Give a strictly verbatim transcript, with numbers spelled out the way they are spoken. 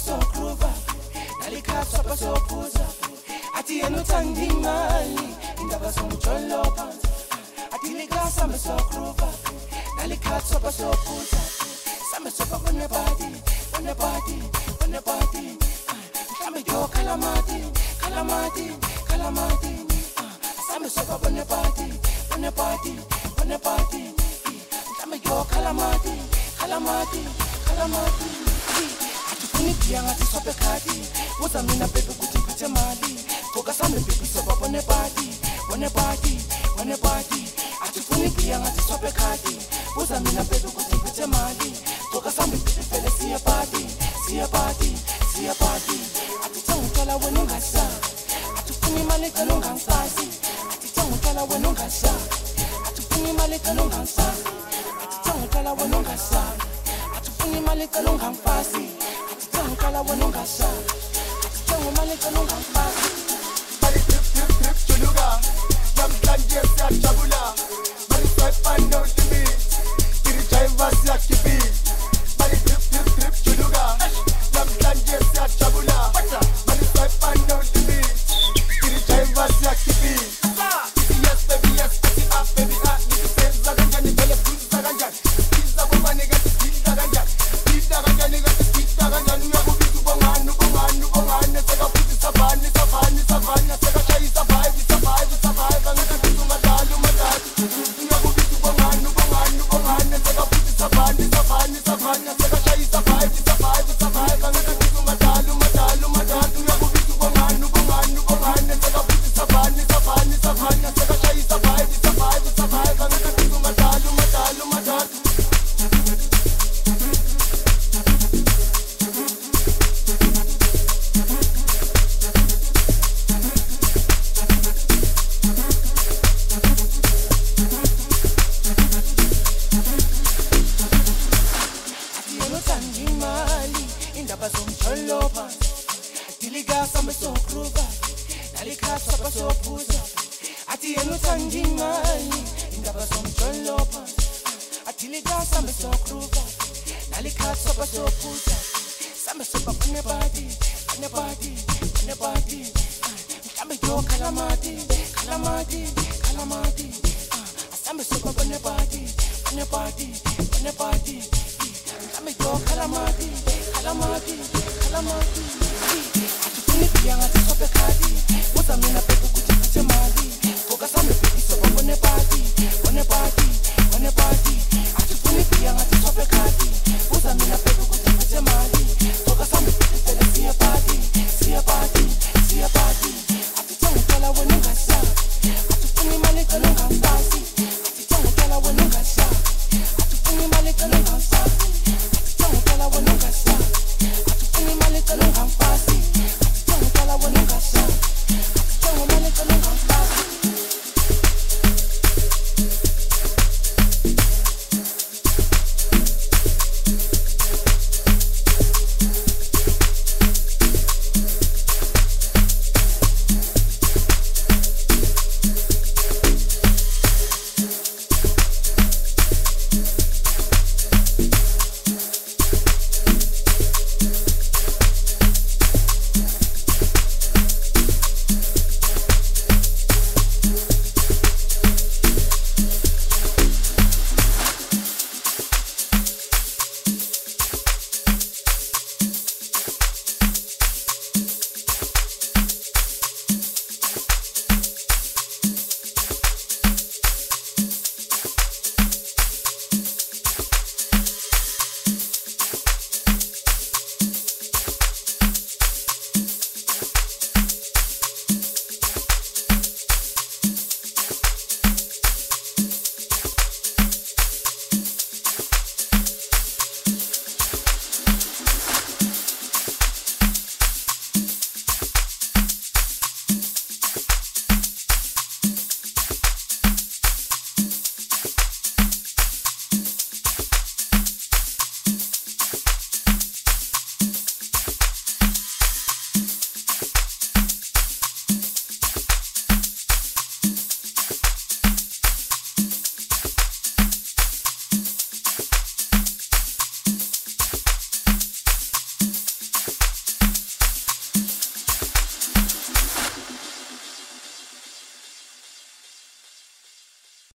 sokruva nalikhatha basophuza athi yena uthanda imali indaba somjolo phansi athi likasa mesokruva nalikhatha basophuza same sopa kone body kone body kone body same yo kalamati kalamati kalamati same sopa kone body kone body kone body same yo kalamati kalamati kalamati atufuni pia ngathi sope khadi uza mina baby kuthi ngiphethe mali goka sami baby sopa bone body bone body bone body atufuni pia ngathi sope khadi uza mina baby kuthi ngiphethe mali goka sami baby vele siya body siya body siya body atithenga uthola wena ungasa atufuni imali kana ungangifasi atithenga uthola wena ungasa atufuni imali kana ungangifasi atithenga uthola wena ungasa atufuni imali kana ungangifasi Kala wanunga sa Atitengo malika nunga mpasi Bali trip trip trip chuluga Jam plan yes ya chabula Bali swipe and no to me Kiri chivas ya kibi Bali trip trip trip chuluga Jam plan yes ya chabula Bali swipe and no to me Kiri chivas ya kibi Yes baby yes baby up baby up Niki senza ganja ni bele funza ganja Kiza bomba nigga kiza ganja Kiza ganja nigga kiza ganja Atufuni malika nunga mpasi